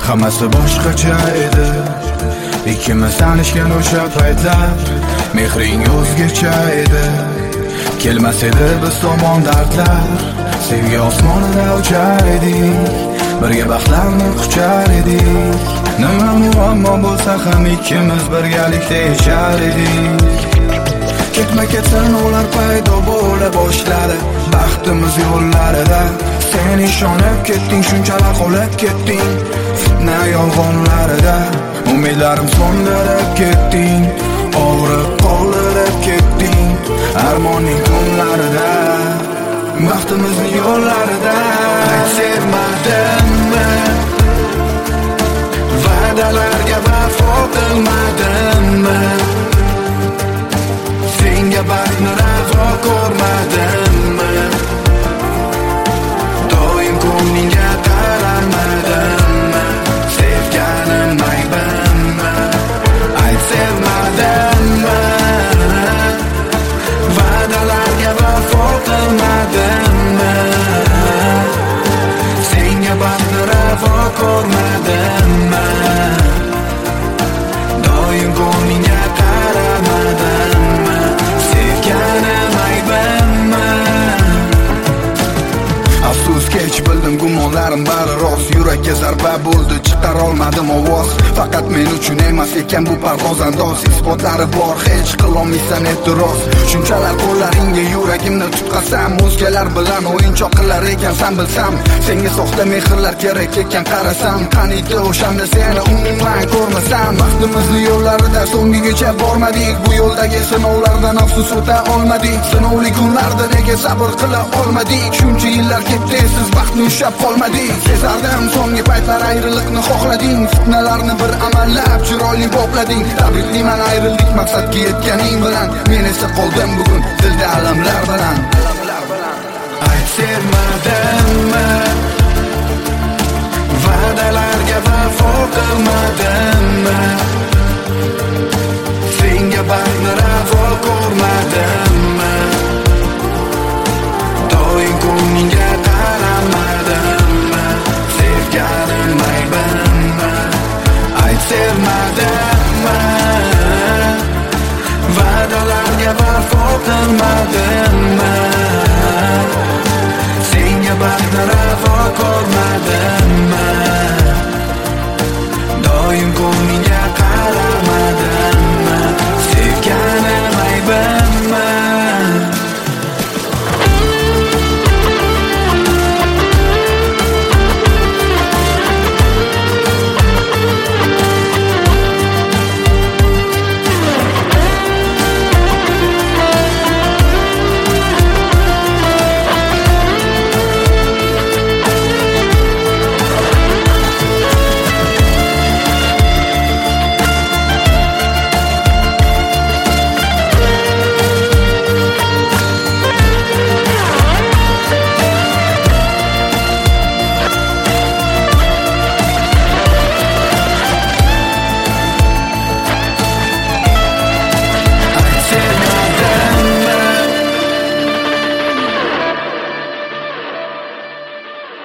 hammasi boshqacha edi. Ikkimiz tanishgan o'sha paytlar mehring o'zgacha edi. Kelmas edi biz tomon dardlar, sevgi osmonida uchar edik, birga baxtlarni quchar edik. Nima muammo bo'lsa ham ikkimiz birgalikda yashar edik. Ketma-ketsin ular paydo bo'la boshladi baxtimiz yo'llarida. Sen ishonib ketding, shunchalar qolib ketding fitna yolg'onlarida. Umidlarim so'ndirib ketding, og'rib qoldirib ketding armonning kunlarida, baxtimizning yo'llarida. Sevmadimmi, va'dalarga vafo qilmadimmi, senga baxtni ravo ko'rmadimmi, doim ko'nglingga qararmadimmi, sevganim aybimmi? Ayt, sevmadimmi, va'dalarga vafo qilmadimmi, senga baxtni ravo ko'rmadimmi, doim ko'nglingga qararmadimmi, sevganim aybimmi? Afsus kech bildim, gumonlarim bari rost. Yurakka zarba bo'ldi, chiqara olmadim ovoz. Faqat men uchun emas ekan bu parvoz andoz. Isbotlari bor, hech qilolmaysan e'tiroz. Shunchalar qo'llaringga yuragimni tutqazsam, o'zgalar bilan o'yinchoq qilar ekansan bilsam. Senga soxta mehrlar kerak ekan qarasam, qaniydi o'shanda seni umuman ko'rmasam. Baxtimizni yo'llarida so'ngigacha bormadik, bu yo'ldagi sinovlardan afsus o'ta olmadik. Sinovli kunlarda nega sabr qila olmadik? Shuncha yillar ketdi, siz baxtni ushlab qolmadik. Sezardim so'nggi paytlar ayriliqni xohlading, fitnalarni bir amallab chiroyli boplading. Tabriklayman ayrildik maqsadga yetganing bilan, men esa qoldim bugun dilda alamlar.